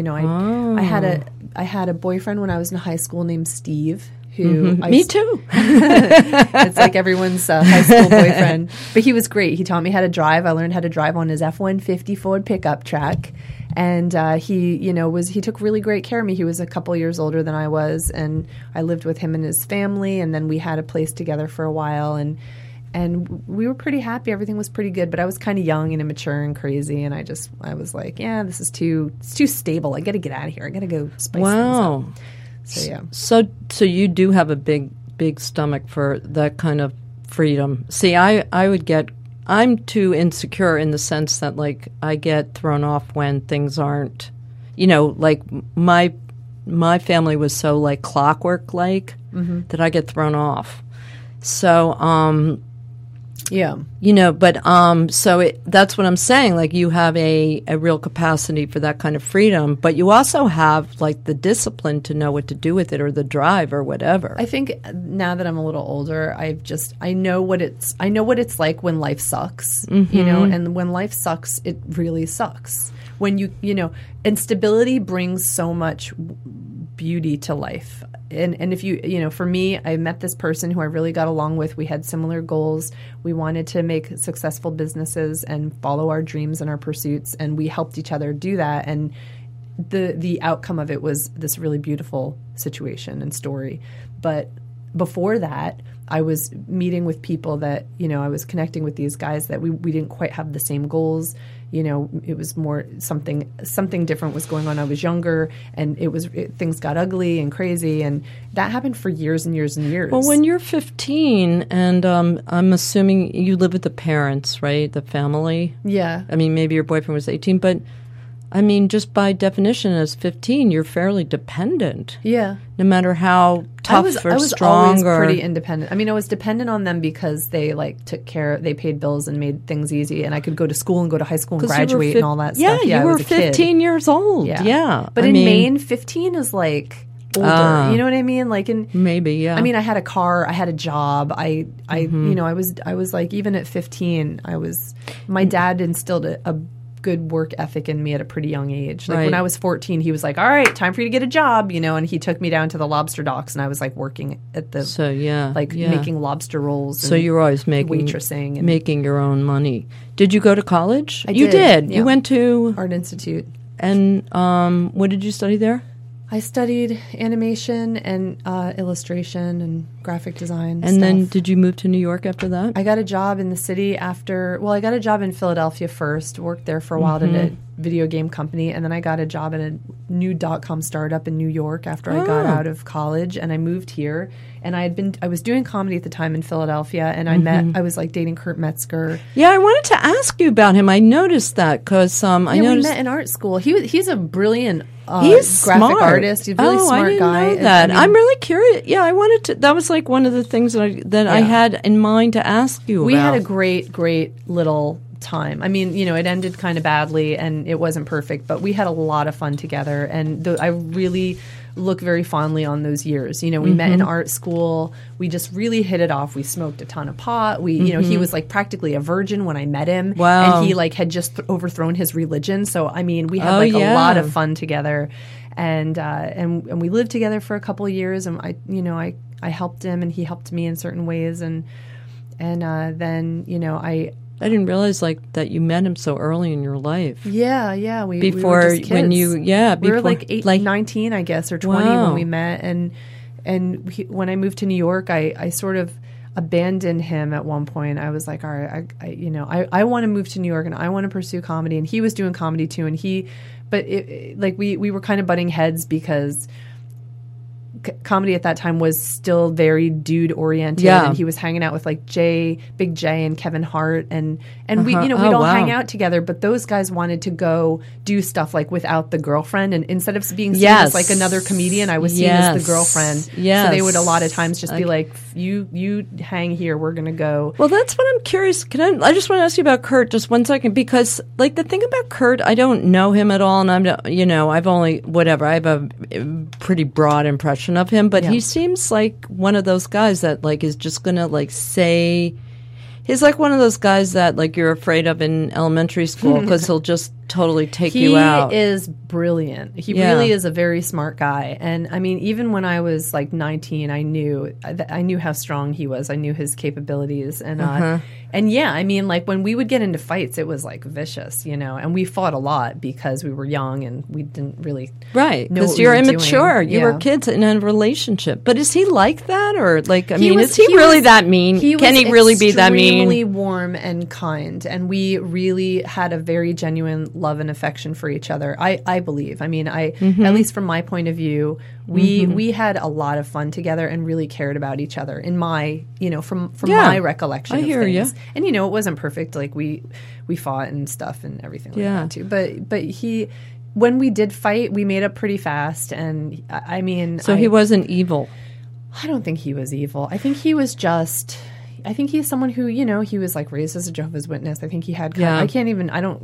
I had a boyfriend when I was in high school named Steve. Me too. It's like everyone's high school boyfriend. But he was great. He taught me how to drive. I learned how to drive on his F-150 Ford pickup truck. And he took really great care of me. He was a couple years older than I was, and I lived with him and his family, and then we had a place together for a while, and we were pretty happy. Everything was pretty good, but I was kind of young and immature and crazy, and I was like, yeah, this is too stable. I got to get out of here. I got to go spice things up. So yeah. So you do have a big stomach for that kind of freedom. See, I'm too insecure in the sense that, like, I get thrown off when things aren't, like my family was so, like, clockwork-like that I get thrown off. So, yeah. But so that's what I'm saying. Like, you have a real capacity for that kind of freedom, but you also have, like, the discipline to know what to do with it, or the drive, or whatever. I think now that I'm a little older, I know what it's like when life sucks, and when life sucks, it really sucks. When and stability brings so much beauty to life. And if for me, I met this person who I really got along with. We had similar goals. We wanted to make successful businesses and follow our dreams and our pursuits, and we helped each other do that. And the outcome of it was this really beautiful situation and story. But before that, I was meeting with people that, I was connecting with these guys that we didn't quite have the same goals. It was more something different was going on. I was younger, and things got ugly and crazy, and that happened for years and years and years. Well, when you're 15, and I'm assuming you live with the parents, right? The family? Yeah. I mean, maybe your boyfriend was 18, but I mean, just by definition, as 15, you're fairly dependent. Yeah. No matter how tough I was strong always pretty independent. I mean, I was dependent on them because they took care, they paid bills and made things easy, and I could go to school and go to high school and graduate and all that stuff. Yeah, you were 15 kid. years old. Yeah. But in Maine, 15 is like older. You know what I mean? Like maybe, yeah. I mean, I had a car, I had a job. I was like, even at 15, my dad instilled a good work ethic in me at a pretty young age. Like when I was 14, he was like, all right, time for you to get a job, and he took me down to the lobster docks, and I was like working at the making lobster rolls. So you were always waitressing and making your own money. Did you go to college? I You did, did. yeah. You went to, Art Institute. and what did you study there? I studied animation and illustration and graphic design. And then did you move to New York after that? I got a job in the city after. Well, I got a job in Philadelphia first. Worked there for a while at a video game company, and then I got a job at a new .com startup in New York after I got out of college, and I moved here. And I was doing comedy at the time in Philadelphia, and I was like dating Kurt Metzger. Yeah, I wanted to ask you about him. I noticed that because I We noticed met in art school. He's a brilliant he's graphic smart. artist. He's a really smart I didn't guy. know And, that. I mean, I'm really curious. Yeah, I wanted to. That was like one of the things that I had in mind to ask you about. We had a great little time. I mean, it ended kind of badly and it wasn't perfect, but we had a lot of fun together. And I really look very fondly on those years. We met in art school. We just really hit it off. We smoked a ton of pot. He was like practically a virgin when I met him. Wow. And he like had just overthrown his religion. So, I mean, we had a lot of fun together. And we lived together for a couple of years, and I helped him and he helped me in certain ways, and then I didn't realize that you met him so early in your life. yeah we Before were just when kids. We were like 19 I guess, or 20 Wow. when we met, and when I moved to New York, I sort of abandoned him at one point. I was like, all right, I want to move to New York and I want to pursue comedy, and he was doing comedy too, and we were kind of butting heads because comedy at that time was still very dude oriented, and he was hanging out with like Big J and Kevin Hart, and we'd all hang out together, but those guys wanted to go do stuff like without the girlfriend, and instead of being seen as like another comedian, I was seen as the girlfriend. Yes. So they would a lot of times just be like, you hang here, we're gonna go. Well, that's what I'm curious. I just want to ask you about Kurt just 1 second, because like the thing about Kurt, I don't know him at all, and I've only I have a pretty broad impression of him, but he seems like one of those guys that like is just gonna like say. He's like one of those guys that like you're afraid of in elementary school because he'll just totally take you out. He is brilliant. He really is a very smart guy. And I mean, even when I was like 19, I knew how strong he was. I knew his capabilities. And yeah, I mean, like when we would get into fights, it was like vicious, and we fought a lot because we were young and we didn't really right, know because what we you're were immature. doing. You were kids in a relationship. But is he like that, or like is was he really that mean? Can he really be that mean? Extremely warm and kind, and we really had a very genuine love and affection for each other. I believe. I mean, at least from my point of view, we had a lot of fun together and really cared about each other. In my from my recollection of things. And it wasn't perfect. Like we fought and stuff and everything like that too. But when we did fight, we made up pretty fast. And I mean, so he wasn't evil. I don't think he was evil. I think he was just. I think he's someone who, he was like raised as a Jehovah's Witness. I think he had. I can't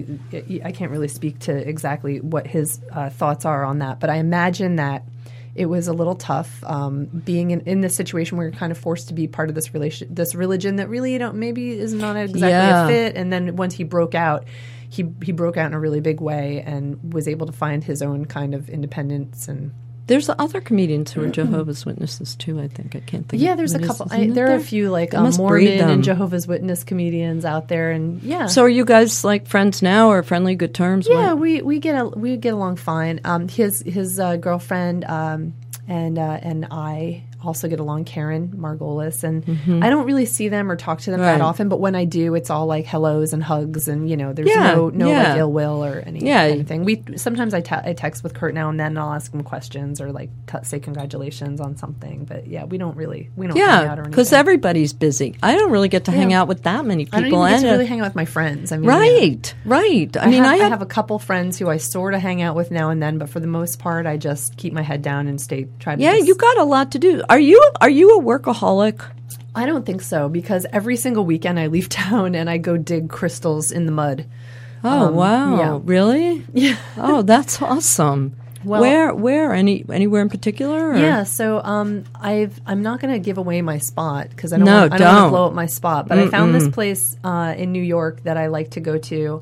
really speak to exactly what his thoughts are on that. But I imagine that it was a little tough being in this situation where you're kind of forced to be part of this religion that really maybe is not exactly a fit. And then once he broke out, he broke out in a really big way and was able to find his own kind of independence. And there's other comedians who are Jehovah's Witnesses too, I think. I can't think. Yeah, there's a couple. There are a few like Mormon and Jehovah's Witness comedians out there, and So are you guys like friends now, or friendly, good terms? Yeah, we get along fine. His girlfriend and I also get along, Karen Margolis, and I don't really see them or talk to them that often, but when I do, it's all like hellos and hugs, and there's no like ill will or anything. Sometimes I text with Kurt now and then, and I'll ask him questions or like say congratulations on something, but we don't hang out or anything. Because everybody's busy. I don't really get to hang out with that many people. I don't even get to really hang out with my friends. I mean, right. I mean, I have a couple friends who I sort of hang out with now and then, but for the most part, I just keep my head down and try to. Yeah, you got a lot to do. Are you a workaholic? I don't think so, because every single weekend I leave town and I go dig crystals in the mud. Oh, wow. Yeah. Really? Yeah. Oh, that's awesome. Well, where? Anywhere in particular? Or? Yeah, so I'm not going to give away my spot because I don't want to blow up my spot, but I found this place in New York that I like to go to.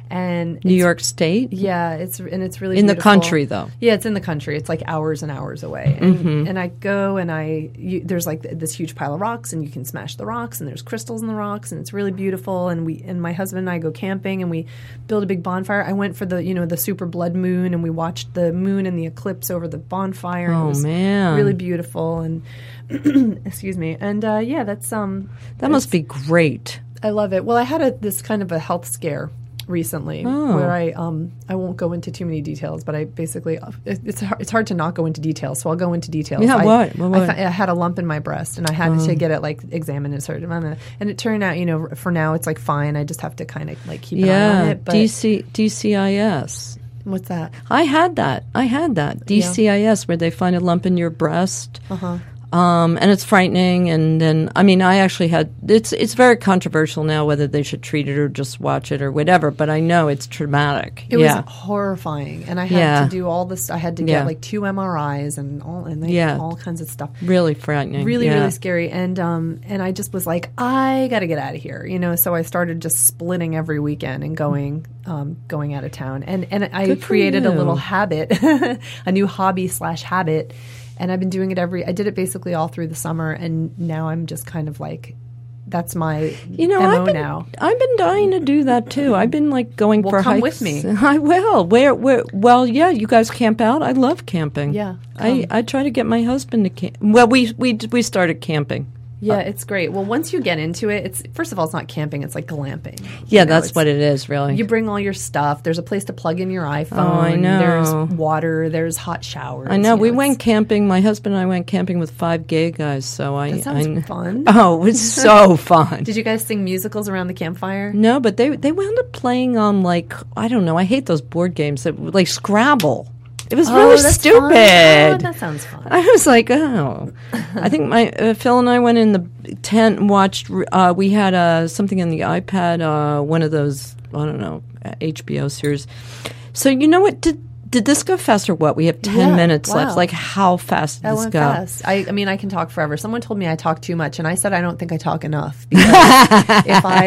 And New York State? Yeah, it's really In the beautiful. country, though. Yeah, it's in the country. It's like hours and hours away. And I go and there's like this huge pile of rocks, and you can smash the rocks, and there's crystals in the rocks, and it's really beautiful. And my husband and I go camping, and we build a big bonfire. I went for the super blood moon, and we watched the moon and the eclipse over the bonfire. And Oh, it was man. really beautiful. And excuse me. And yeah, that's That must be great. I love it. Well, I had this kind of a health scare recently where I won't go into too many details, but I basically it's hard to not go into details, so I'll go into details. Yeah, what? I had a lump in my breast, and I had to get it like examined and surgery, and it turned out for now it's like fine. I just have to kind of like keep an eye on it. But DCIS. What's that? I had that. DCIS, where they find a lump in your breast. And it's frightening. And then, I actually had, it's very controversial now whether they should treat it or just watch it or whatever, but I know it's traumatic. It was horrifying. And I had to do all this. I had to get like 2 MRIs and all kinds of stuff. Really frightening. Really scary. And I just was like, I got to get out of here, So I started just splitting every weekend and going out of town. And I created a little habit, a new hobby/habit. And I've been doing it I did it basically all through the summer, and now I'm just kind of like, that's my MO now. I've been dying to do that too. I've been like going for come hikes. with me. I will. Where? Well, yeah, you guys camp out. I love camping. Yeah, I try to get my husband to camp. Well, we started camping. Yeah, it's great. Well, once you get into it, it's first of all, it's not camping; it's like glamping. Yeah, that's what it is, really. You bring all your stuff. There's a place to plug in your iPhone. Oh, I know. There's water. There's hot showers. I know. We went camping. My husband and I went camping with 5 gay guys. So that sounds fun. Oh, it was so fun. Did you guys sing musicals around the campfire? No, but they wound up playing like, I don't know. I hate those board games that like Scrabble. It was really stupid. Oh, that sounds fun. I was like, oh. I think Phil and I went in the tent and watched. We had something on the iPad, one of those, I don't know, HBO series. So you know what? Did this go fast or what? We have 10 minutes left. Like, how fast did this went go? Fast. I can talk forever. Someone told me I talk too much, and I said I don't think I talk enough. Because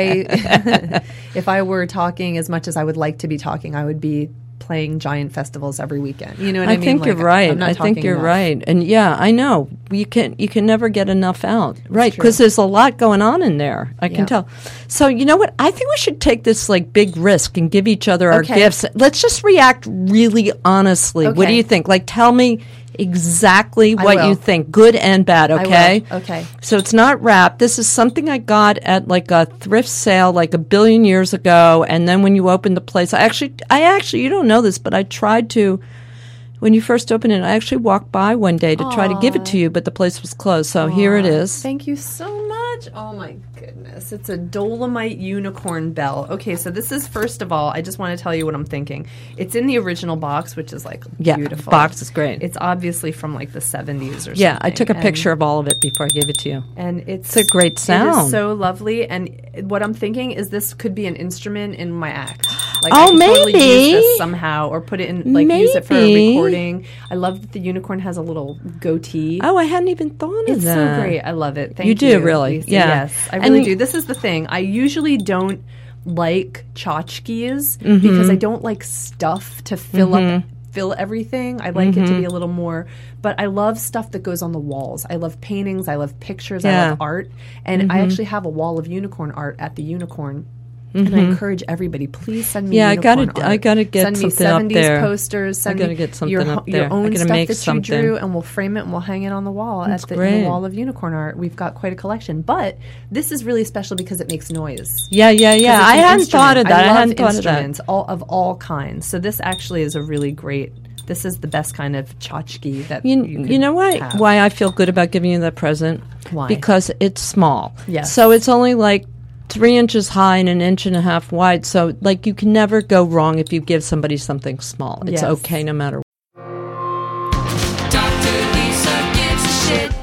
if I were talking as much as I would like to be talking, I would be playing giant festivals every weekend. You know what I mean? I think you're right. I think you're right. And yeah, I know. You can never get enough out. Right, because there's a lot going on in there. I can tell. So you know what? I think we should take this like big risk and give each other our gifts. Let's just react really honestly. Okay. What do you think? Like, tell me exactly what you think, good and bad, okay? Okay. So it's not wrapped. This is something I got at like a thrift sale like 1 billion years ago, and then when you opened the place, I actually you don't know this, but I tried to, when you first opened it, I actually walked by one day to try to give it to you, but the place was closed. So here it is. Thank you so much. Oh my goodness. It's a Dolomite unicorn bell. Okay, so this is, first of all, I just want to tell you what I'm thinking. It's in the original box, which is like beautiful. Box is great. It's obviously from like the 70s or something. Yeah, I took a picture of all of it before I gave it to you. And it's a great sound. It is so lovely. And what I'm thinking is this could be an instrument in my act. Like, I could maybe totally use this somehow, or put it in, like, use it for a recording. I love that the unicorn has a little goatee. Oh, I hadn't even thought of that. It's so great. I love it. Thank you. You do, really? Lisa. Yeah. Yes, I really do. This is the thing. I usually don't like tchotchkes because I don't like stuff to fill everything. I like it to be a little more, but I love stuff that goes on the walls. I love paintings. I love pictures. I love art. And I actually have a wall of unicorn art at the Unicorn. And I encourage everybody, please send me unicorn art. I gotta get something up there. Send me 70s posters. Send me get something up there. Your own stuff that something. you drew, and we'll frame it and we'll hang it on the wall in the wall of unicorn art. We've got quite a collection. But this is really special because it makes noise. Yeah. I hadn't thought of that. I love instruments of all kinds. So this actually is a really great. This is the best kind of tchotchke that you know have. why I feel good about giving you that present? Why? Because it's small. Yes. So it's only like 3 inches high and 1.5 inches wide. So like you can never go wrong if you give somebody something small. It's okay no matter what. Dr. Lisa gives a shit.